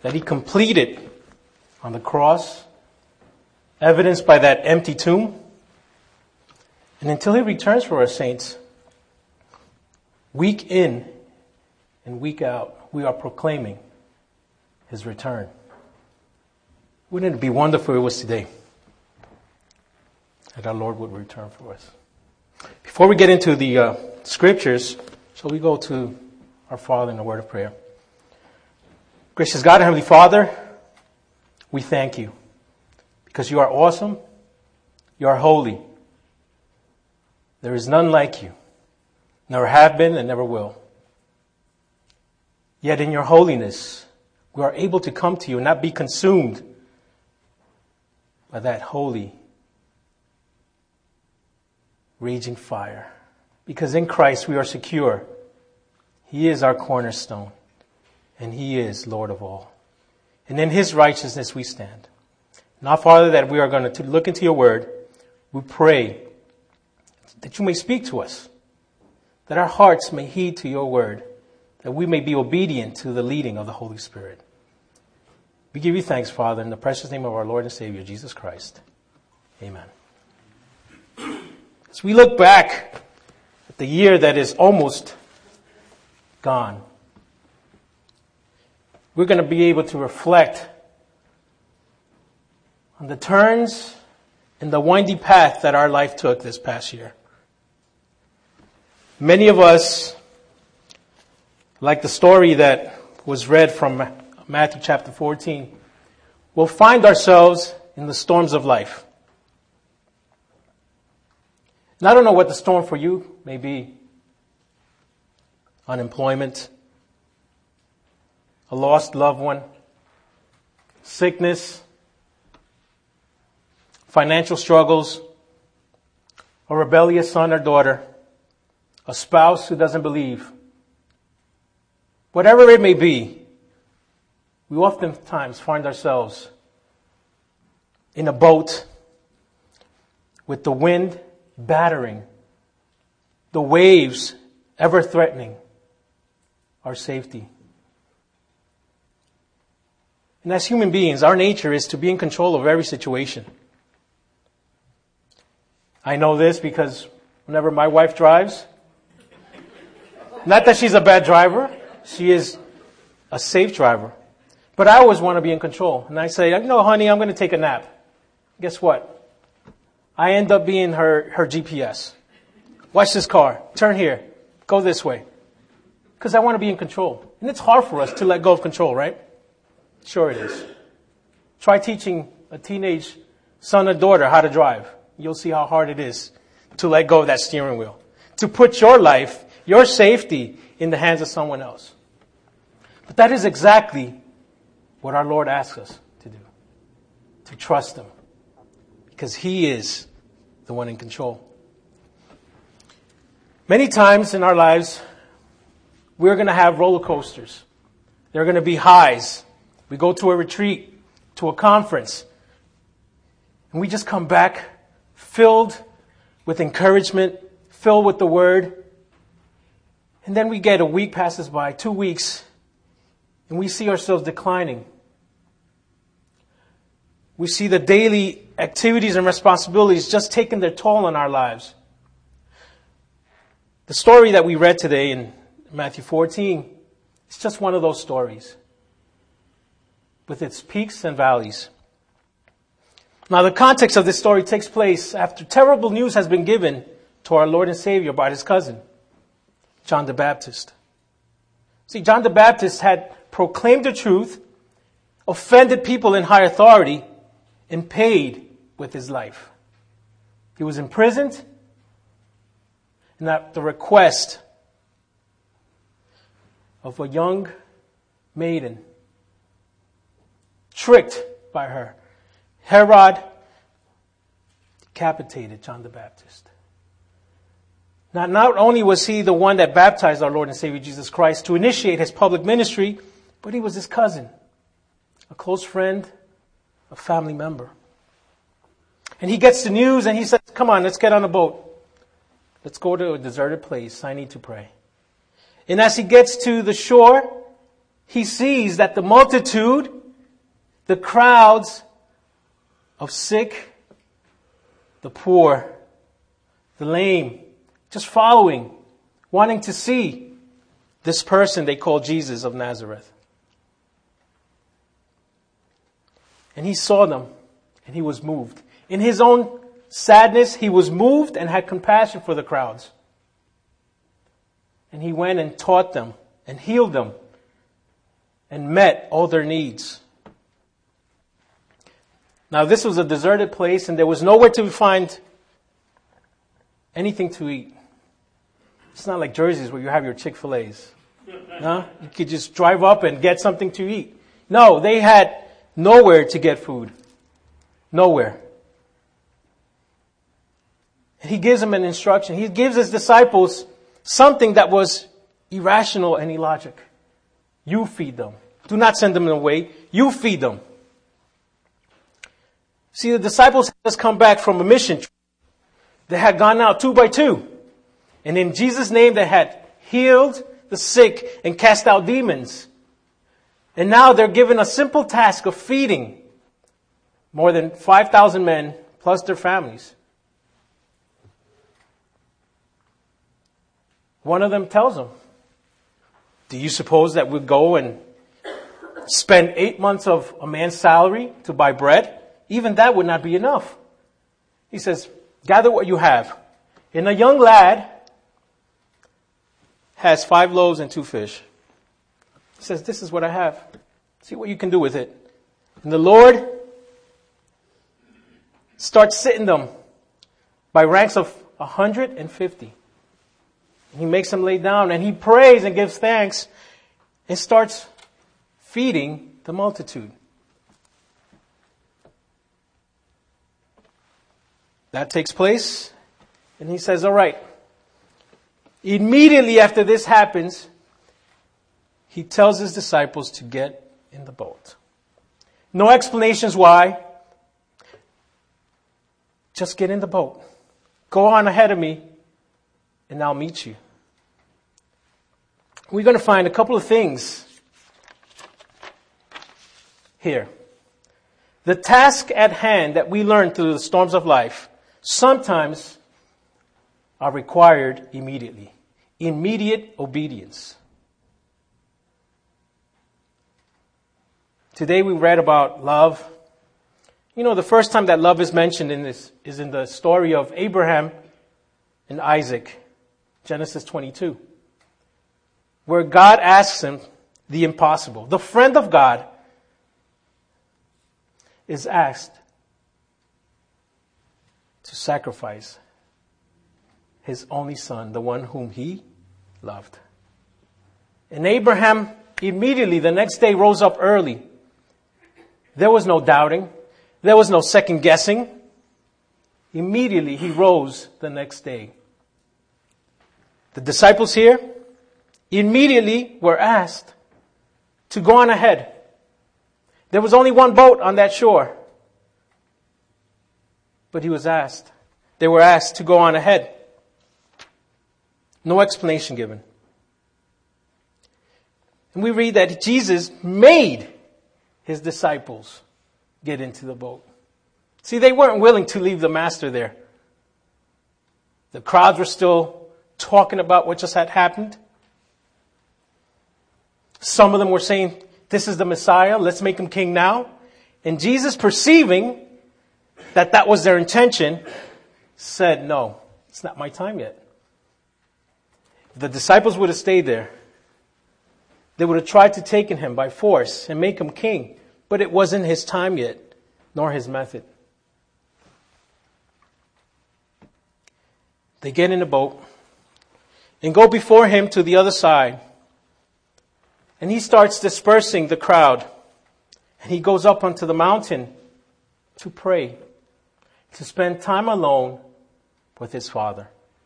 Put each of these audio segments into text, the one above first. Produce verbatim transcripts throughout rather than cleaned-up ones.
that he completed on the cross, evidenced by that empty tomb. And until he returns for us, saints, week in and week out, we are proclaiming his return. Wouldn't it be wonderful if it was today that our Lord would return for us? Before we get into the uh, scriptures, shall we go to our Father in a word of prayer? Gracious God and Heavenly Father, we thank you because you are awesome, you are holy. There is none like you, never have been and never will. Yet in your holiness, we are able to come to you and not be consumed by that holy, raging fire. Because in Christ we are secure. He is our cornerstone, and he is Lord of all. And in his righteousness we stand. Now, Father, that we are going to look into your word, we pray that you may speak to us, that our hearts may heed to your word, that we may be obedient to the leading of the Holy Spirit. We give you thanks, Father, in the precious name of our Lord and Savior, Jesus Christ. Amen. As we look back at the year that is almost gone, we're going to be able to reflect on the turns and the windy path that our life took this past year. Many of us, like the story that was read from Matthew chapter fourteen, will find ourselves in the storms of life. And I don't know what the storm for you may be. Unemployment, a lost loved one, sickness, financial struggles, a rebellious son or daughter, a spouse who doesn't believe. Whatever it may be, we oftentimes find ourselves in a boat with the wind battering, the waves ever threatening our safety. And as human beings, our nature is to be in control of every situation. I know this because whenever my wife drives, not that she's a bad driver, she is a safe driver. But I always want to be in control. And I say, you know, honey, I'm going to take a nap. Guess what? I end up being her, her G P S. Watch this car. Turn here. Go this way. Because I want to be in control. And it's hard for us to let go of control, right? Sure it is. Try teaching a teenage son or daughter how to drive. You'll see how hard it is to let go of that steering wheel. To put your life, your safety, in the hands of someone else. But that is exactly what our Lord asks us to do. To trust him. Because he is the one in control. Many times in our lives, we're going to have roller coasters. There are going to be highs. We go to a retreat, to a conference, and we just come back filled with encouragement, filled with the word. And then we get a week passes by, two weeks, and we see ourselves declining. We see the daily activities and responsibilities just taking their toll on our lives. The story that we read today in Matthew fourteen is just one of those stories with its peaks and valleys. Now, the context of this story takes place after terrible news has been given to our Lord and Savior about his cousin, John the Baptist. See, John the Baptist had proclaimed the truth, offended people in high authority, and paid with his life. He was imprisoned, and at the request of a young maiden, tricked by her, Herod decapitated John the Baptist. Now, not only was he the one that baptized our Lord and Savior Jesus Christ to initiate his public ministry, but he was his cousin, a close friend, a family member. And he gets the news and he says, come on, let's get on a boat. Let's go to a deserted place. I need to pray. And as he gets to the shore, he sees that the multitude, the crowds of sick, the poor, the lame, just following, wanting to see this person they call Jesus of Nazareth. And he saw them, and he was moved. In his own sadness, he was moved and had compassion for the crowds. And he went and taught them and healed them and met all their needs. Now, this was a deserted place, and there was nowhere to find anything to eat. It's not like Jersey's where you have your Chick-fil-A's. No? You could just drive up and get something to eat. No, they had nowhere to get food. Nowhere. And he gives them an instruction. He gives his disciples something that was irrational and illogic. You feed them. Do not send them away. You feed them. See, the disciples had just come back from a mission trip. They had gone out two by two. And in Jesus' name, they had healed the sick and cast out demons. And now they're given a simple task of feeding more than five thousand men plus their families. One of them tells them, do you suppose that we'll go and spend eight months of a man's salary to buy bread? Even that would not be enough. He says, gather what you have. And a young lad has five loaves and two fish. He says, this is what I have. See what you can do with it. And the Lord starts sitting them by ranks of one hundred fifty. He makes them lay down and he prays and gives thanks and starts feeding the multitude. That takes place, and he says, all right. Immediately after this happens, he tells his disciples to get in the boat. No explanations why. Just get in the boat. Go on ahead of me, and I'll meet you. We're going to find a couple of things here. The task at hand that we learn through the storms of life sometimes are required immediately. Immediate obedience. Today we read about love. You know, the first time that love is mentioned in this is in the story of Abraham and Isaac, Genesis twenty-two, where God asks him the impossible. The friend of God is asked to sacrifice his only son, the one whom he loved. And Abraham immediately the next day rose up early. There was no doubting. There was no second guessing. Immediately he rose the next day. The disciples here immediately were asked to go on ahead. There was only one boat on that shore. But he was asked. They were asked to go on ahead. No explanation given. And we read that Jesus made his disciples get into the boat. See, they weren't willing to leave the master there. The crowds were still talking about what just had happened. Some of them were saying, this is the Messiah, let's make him king now. And Jesus, perceiving that that was their intention, said, no, it's not my time yet. If the disciples would have stayed there, they would have tried to take him by force and make him king. But it wasn't his time yet, nor his method. They get in a boat and go before him to the other side. And he starts dispersing the crowd. And he goes up onto the mountain to pray, to spend time alone with his Father.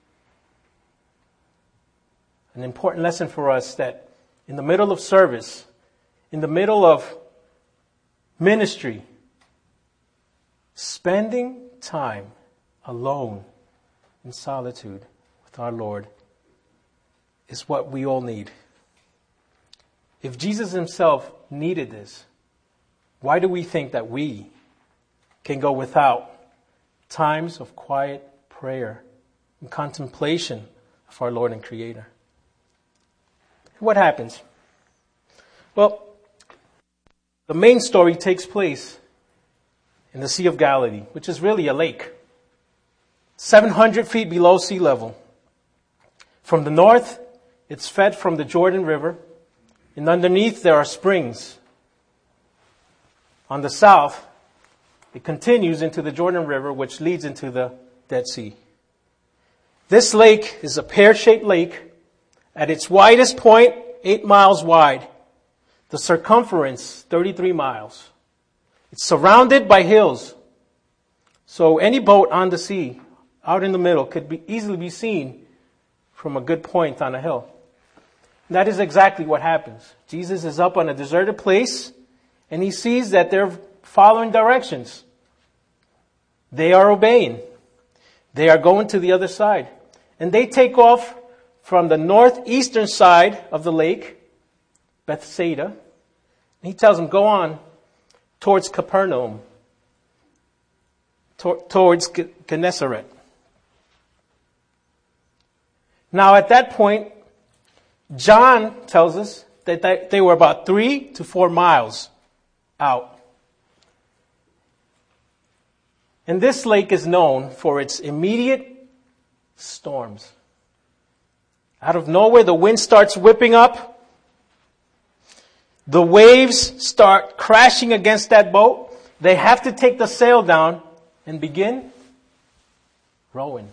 An important lesson for us that in the middle of service, in the middle of ministry, spending time alone in solitude with our Lord is what we all need. If Jesus himself needed this, why do we think that we can go without times of quiet prayer and contemplation of our Lord and Creator? What happens? Well, the main story takes place in the Sea of Galilee, which is really a lake, seven hundred feet below sea level. From the north, it's fed from the Jordan River, and underneath there are springs. On the south, it continues into the Jordan River, which leads into the Dead Sea. This lake is a pear-shaped lake. At its widest point, eight miles wide. The circumference, thirty-three miles. It's surrounded by hills. So any boat on the sea, out in the middle, could be easily be seen from a good point on a hill. And that is exactly what happens. Jesus is up on a deserted place, and he sees that they're following directions. They are obeying. They are going to the other side. And they take off from the northeastern side of the lake, Bethsaida. And he tells them, go on towards Capernaum, to- towards Gennesaret. Now at that point, John tells us that they, they were about three to four miles out. And this lake is known for its immediate storms. Out of nowhere, the wind starts whipping up. The waves start crashing against that boat. They have to take the sail down and begin rowing.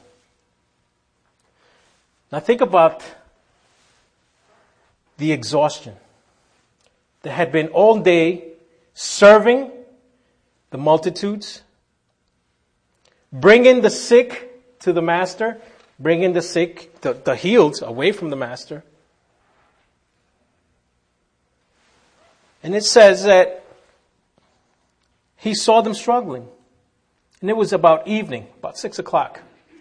Now think about the exhaustion. They had been all day serving the multitudes, bringing the sick to the master, bringing the sick, the, the healed away from the master. And it says that he saw them struggling. And it was about evening, about six o'clock.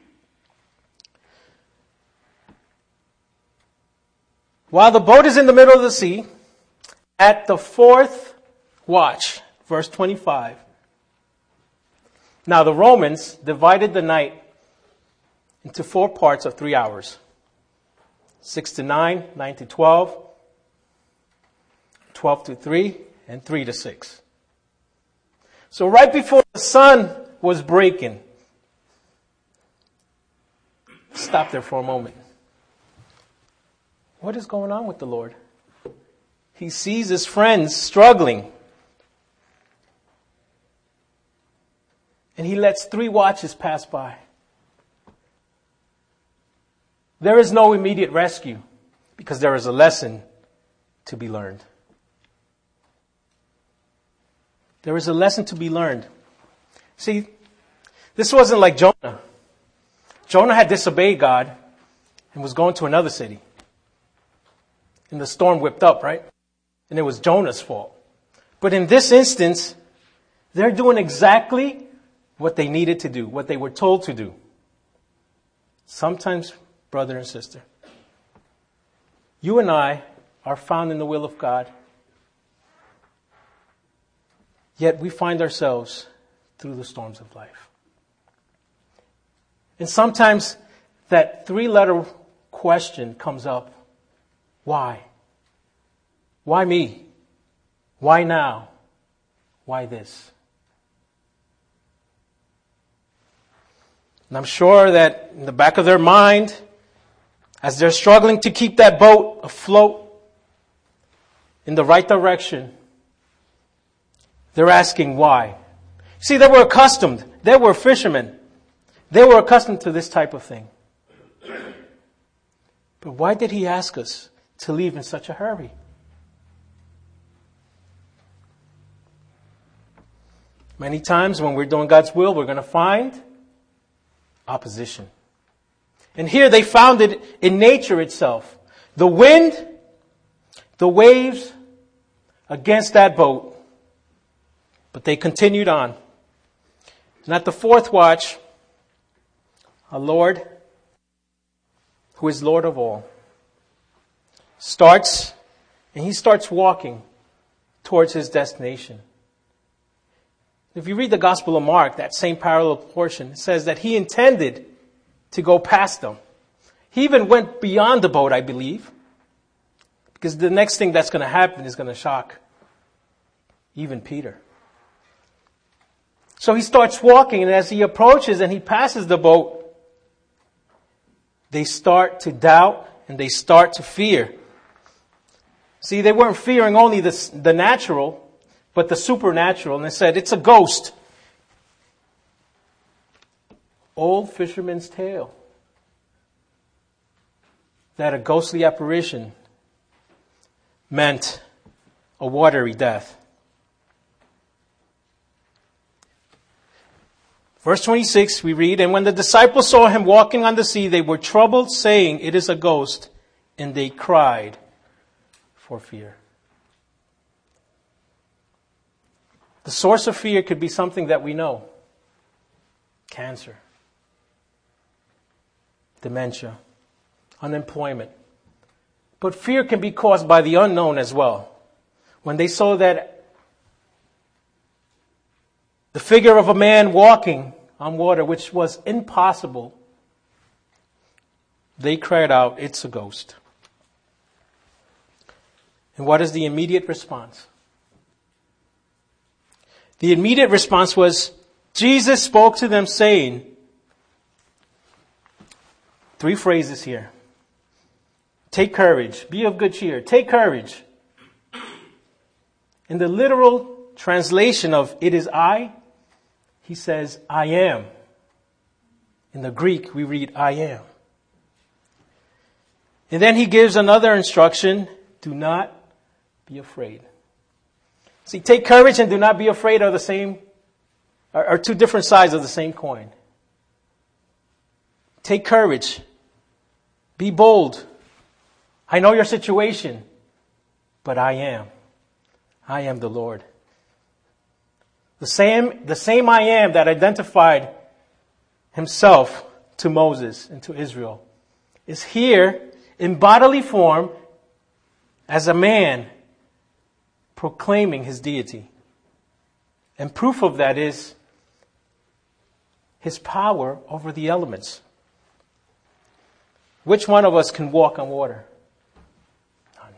While the boat is in the middle of the sea, at the fourth watch, verse twenty-five. Now the Romans divided the night into four parts of three hours. Six to nine, nine to twelve, twelve to three, and three to six. So right before the sun was breaking, stop there for a moment. What is going on with the Lord? He sees his friends struggling. And he lets three watches pass by. There is no immediate rescue because there is a lesson to be learned. There is a lesson to be learned. See, this wasn't like Jonah. Jonah had disobeyed God and was going to another city. And the storm whipped up, right? And it was Jonah's fault. But in this instance, they're doing exactly what they needed to do, what they were told to do. Sometimes, brother and sister, you and I are found in the will of God. Yet we find ourselves through the storms of life. And sometimes that three-letter question comes up. Why? Why me? Why now? Why this? And I'm sure that in the back of their mind, as they're struggling to keep that boat afloat in the right direction, they're asking why. See, they were accustomed. They were fishermen. They were accustomed to this type of thing. But why did he ask us to leave in such a hurry? Many times when we're doing God's will, we're going to find opposition. And here they found it in nature itself. The wind, the waves against that boat. But they continued on. And at the fourth watch, our Lord, who is Lord of all, starts And he starts walking towards his destination. If you read the Gospel of Mark, that same parallel portion, it says that he intended to go past them. He even went beyond the boat, I believe, because the next thing that's going to happen is going to shock even Peter. So he starts walking, and as he approaches and he passes the boat, they start to doubt and they start to fear. See, they weren't fearing only the, the natural, but the supernatural. And they said, it's a ghost. Old fisherman's tale. That a ghostly apparition meant a watery death. Verse twenty-six, we read, and when the disciples saw him walking on the sea, they were troubled, saying, it is a ghost. And they cried for fear. The source of fear could be something that we know. Cancer. Dementia. Unemployment. But fear can be caused by the unknown as well. When they saw that the figure of a man walking on water, which was impossible, they cried out, it's a ghost. And what is the immediate response? The immediate response was, Jesus spoke to them saying, three phrases here. Take courage. Be of good cheer. Take courage. In the literal translation of it is I, he says, I am. In the Greek, we read, I am. And then he gives another instruction, do not be afraid. See, take courage and do not be afraid are the same, are, are two different sides of the same coin. Take courage. Be bold. I know your situation, but I am. I am the Lord. The same, the same I am that identified himself to Moses and to Israel is here in bodily form as a man proclaiming his deity. And proof of that is his power over the elements. Which one of us can walk on water? None.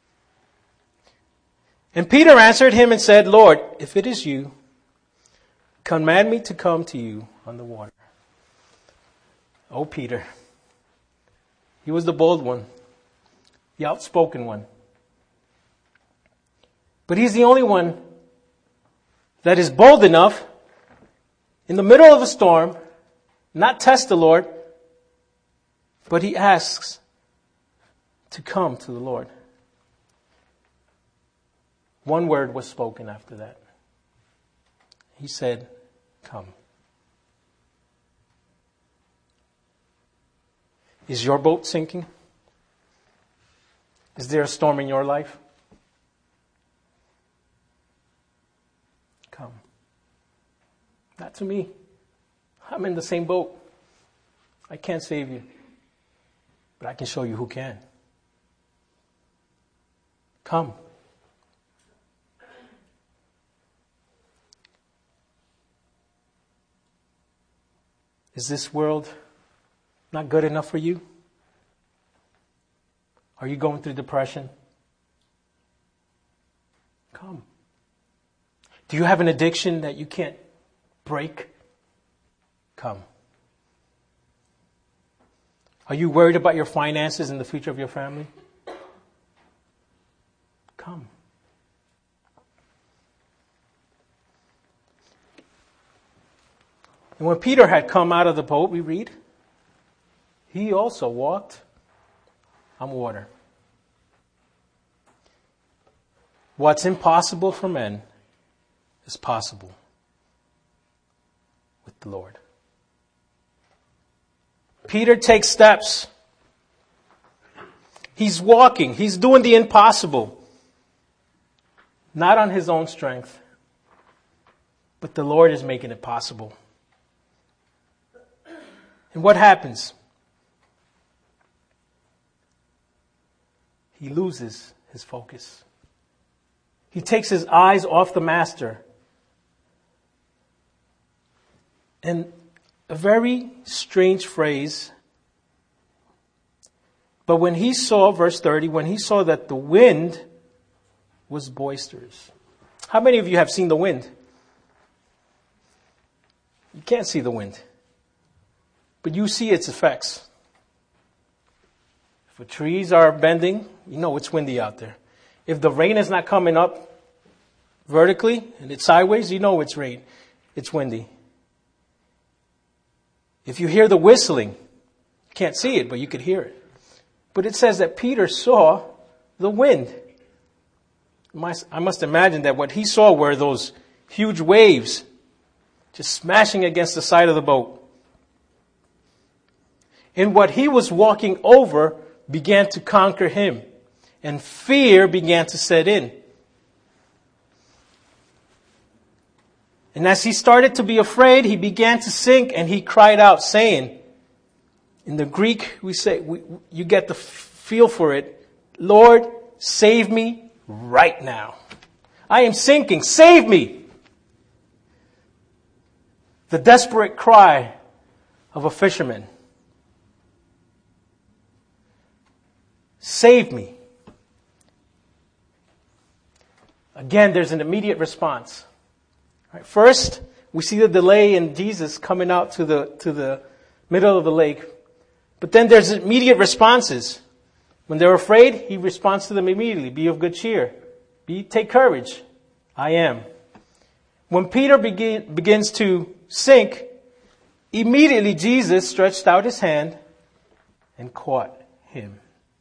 And Peter answered him and said, Lord, if it is you, command me to come to you on the water. Oh, Peter. He was the bold one, the outspoken one. But he's the only one that is bold enough in the middle of a storm, not test the Lord, but he asks to come to the Lord. One word was spoken after that. He said, come. Is your boat sinking? Is there a storm in your life? Come. Not to me. I'm in the same boat. I can't save you. But I can show you who can. Come. Is this world not good enough for you? Are you going through depression? Come. Do you have an addiction that you can't break? Come. Are you worried about your finances and the future of your family? Come. And when Peter had come out of the boat, we read, he also walked on water. What's impossible for men is possible with the Lord. Peter takes steps. He's walking. He's doing the impossible. Not on his own strength, but the Lord is making it possible. And what happens? He loses his focus. He takes his eyes off the master. And a very strange phrase. But when he saw, verse thirty, when he saw that the wind was boisterous. How many of you have seen the wind? You can't see the wind, but you see its effects. If the trees are bending, you know it's windy out there. If the rain is not coming up vertically and it's sideways, you know it's rain. It's windy. If you hear the whistling, you can't see it, but you could hear it. But it says that Peter saw the wind. I must imagine that what he saw were those huge waves just smashing against the side of the boat. And what he was walking over began to conquer him, and fear began to set in. And as he started to be afraid, he began to sink, and he cried out, saying, in the Greek, we say, we, you get the feel for it, Lord, save me right now. I am sinking. Save me. The desperate cry of a fisherman. Save me. Again, there's an immediate response. Right, first, we see the delay in Jesus coming out to the, to the middle of the lake. But then there's immediate responses. When they're afraid, he responds to them immediately. Be of good cheer. Be, take courage. I am. When Peter begin, begins to sink, immediately Jesus stretched out his hand and caught him.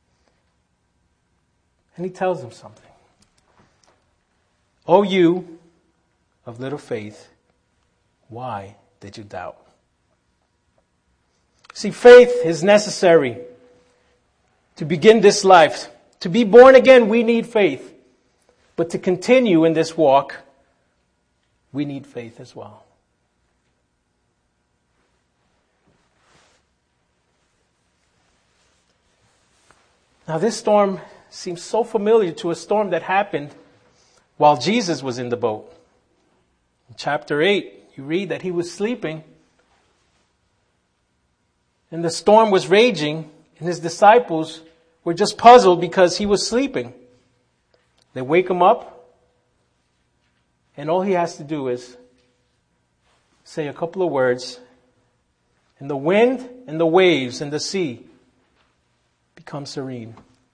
And he tells him something. O you of little faith, why did you doubt? See, faith is necessary to begin this life. To be born again, we need faith. But to continue in this walk, we need faith as well. Now, this storm seems so familiar to a storm that happened while Jesus was in the boat. In chapter eight, you read that he was sleeping, and the storm was raging, and his disciples were just puzzled because he was sleeping. They wake him up, and all he has to do is say a couple of words, and the wind and the waves and the sea become serene.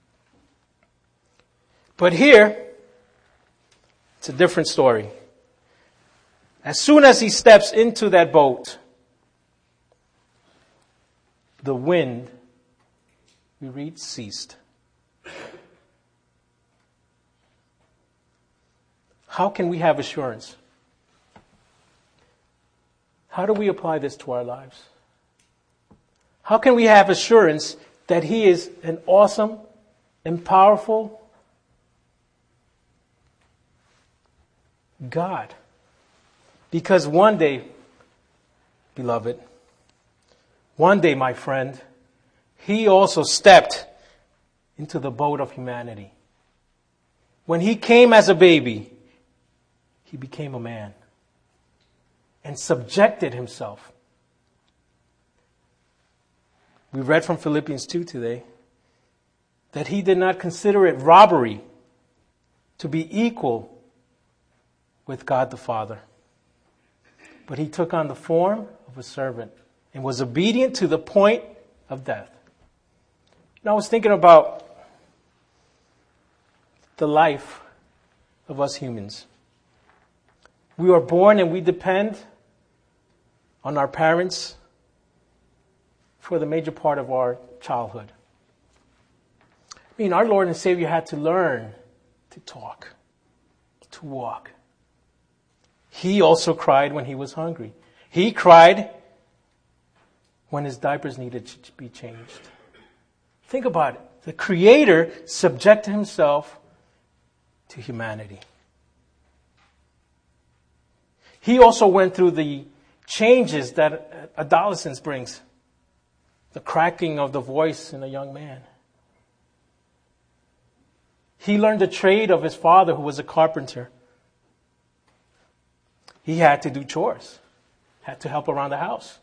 But here, it's a different story. As soon as he steps into that boat, the wind, we read, ceased. How can we have assurance? How do we apply this to our lives? How can we have assurance that he is an awesome and powerful God? Because one day, beloved, one day, my friend, he also stepped into the boat of humanity. When he came as a baby, he became a man and subjected himself. We read from Philippians two today that he did not consider it robbery to be equal with God the Father. But he took on the form of a servant and was obedient to the point of death. And I was thinking about the life of us humans. We are born and we depend on our parents for the major part of our childhood. I mean, our Lord and Savior had to learn to talk, to walk. He also cried when he was hungry. He cried when his diapers needed to be changed. Think about it. The Creator subjected himself to humanity. He also went through the changes that adolescence brings. The cracking of the voice in a young man. He learned the trade of his father, who was a carpenter. He had to do chores, had to help around the house.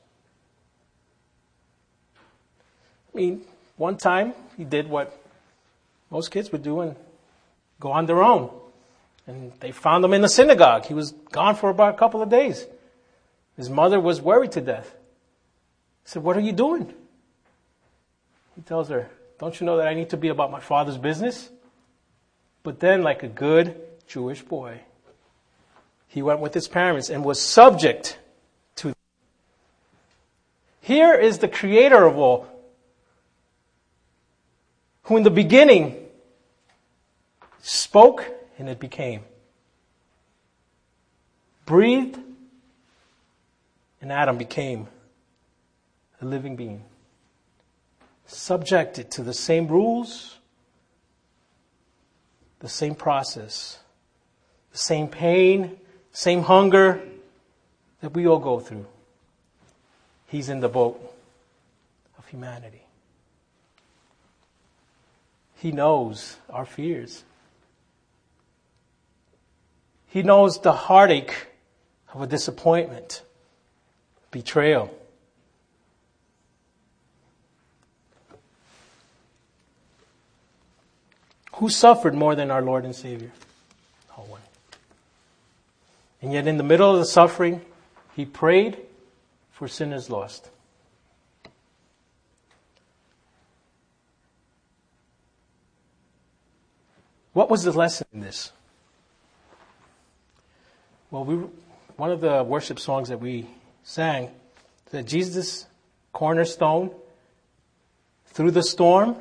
I mean, one time he did what most kids would do and go on their own. And they found him in the synagogue. He was gone for about a couple of days. His mother was worried to death. He said, "What are you doing?" He tells her, "Don't you know that I need to be about my father's business?" But then, like a good Jewish boy, he went with his parents and was subject to them. Here is the creator of all, who in the beginning spoke and it became. Breathed, and Adam became a living being. Subjected to the same rules, the same process, the same pain, same hunger that we all go through. He's in the boat of humanity. He knows our fears. He knows the heartache of a disappointment, betrayal. Who suffered more than our Lord and Savior? No one. And yet in the middle of the suffering, he prayed for sinners lost. What was the lesson in this? Well, we, one of the worship songs that we sang said, Jesus, cornerstone, through the storm,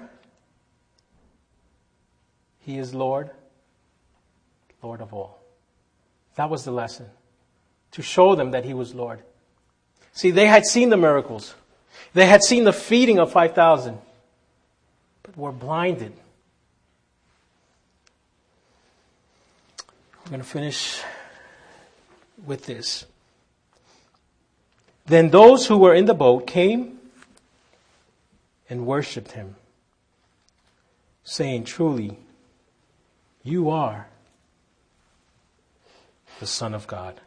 He is Lord, Lord of all. That was the lesson, to show them that He was Lord. See, they had seen the miracles. They had seen the feeding of five thousand, but were blinded. I'm going to finish with this. Then those who were in the boat came and worshipped Him, saying, "Truly, you are the Son of God."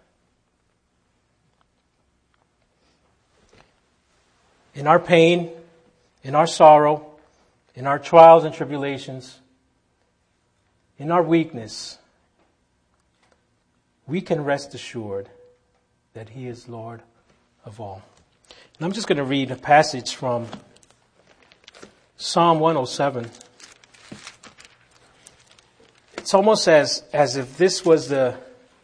In our pain, in our sorrow, in our trials and tribulations, in our weakness, we can rest assured that He is Lord of all. And I'm just going to read a passage from Psalm one oh seven. It's almost as, as if this was the,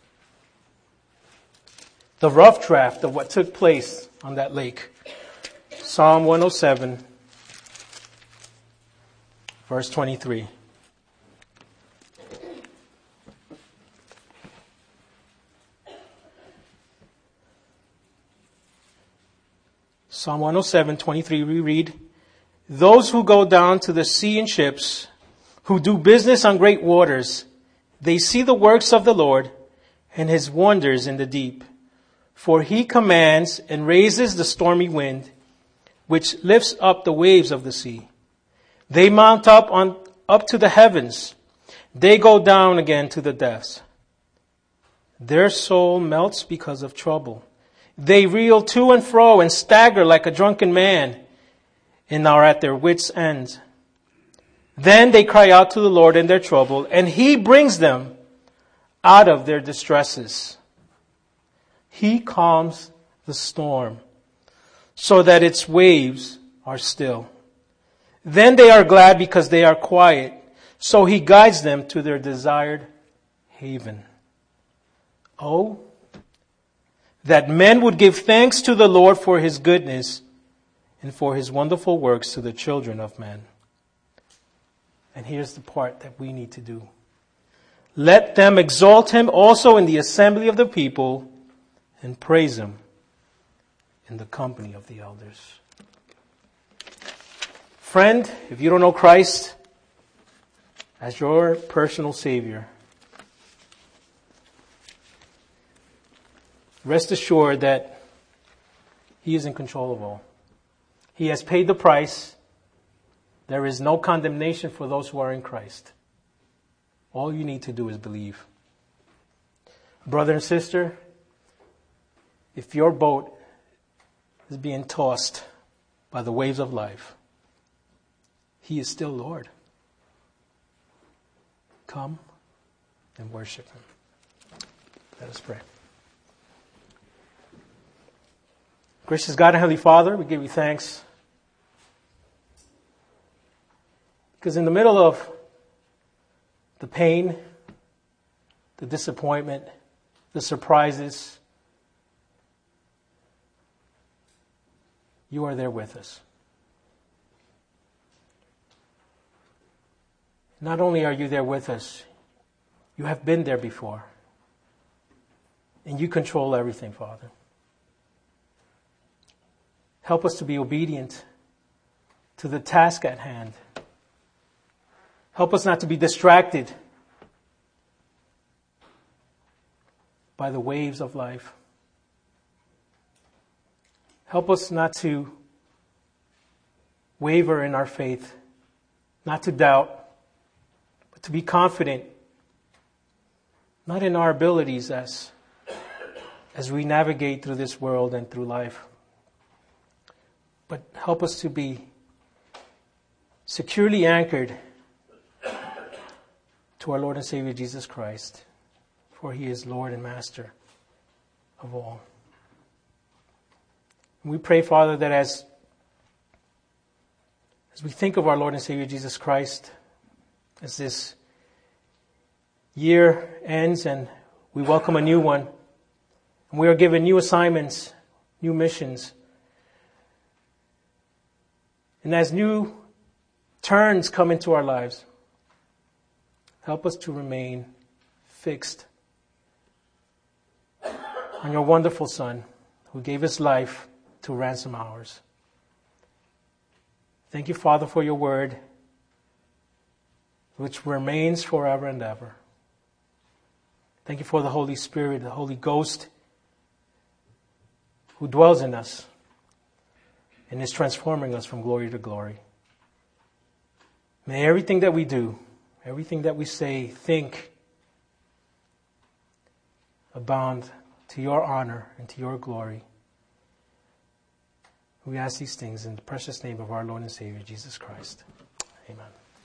the rough draft of what took place on that lake. Psalm one oh seven, verse twenty-three. Psalm one oh seven, twenty-three, we read, "Those who go down to the sea in ships, who do business on great waters, they see the works of the Lord and His wonders in the deep. For He commands and raises the stormy wind, which lifts up the waves of the sea. They mount up on up to the heavens. They go down again to the depths. Their soul melts because of trouble. They reel to and fro and stagger like a drunken man, and are at their wits' end. Then they cry out to the Lord in their trouble, and He brings them out of their distresses. He calms the storm, so that its waves are still. Then they are glad because they are quiet, so He guides them to their desired haven. Oh, that men would give thanks to the Lord for His goodness and for His wonderful works to the children of men." And here's the part that we need to do. "Let them exalt Him also in the assembly of the people, and praise Him in the company of the elders." Friend, if you don't know Christ as your personal Savior, rest assured that He is in control of all. He has paid the price. There is no condemnation for those who are in Christ. All you need to do is believe. Brother and sister, if your boat is being tossed by the waves of life, He is still Lord. Come and worship Him. Let us pray. Gracious God and Heavenly Father, we give you thanks. Because in the middle of the pain, the disappointment, the surprises, you are there with us. Not only are you there with us, you have been there before. And you control everything, Father. Help us to be obedient to the task at hand. Help us not to be distracted by the waves of life. Help us not to waver in our faith, not to doubt, but to be confident, not in our abilities as, as we navigate through this world and through life, but help us to be securely anchored to our Lord and Savior Jesus Christ, for He is Lord and Master of all. And we pray, Father, that as, as we think of our Lord and Savior Jesus Christ, as this year ends and we welcome a new one, and we are given new assignments, new missions, and as new turns come into our lives, help us to remain fixed on your wonderful Son who gave His life to ransom ours. Thank you, Father, for your word, which remains forever and ever. Thank you for the Holy Spirit, the Holy Ghost, who dwells in us and is transforming us from glory to glory. May everything that we do, everything that we say, think, abound to your honor and to your glory. We ask these things in the precious name of our Lord and Savior, Jesus Christ. Amen.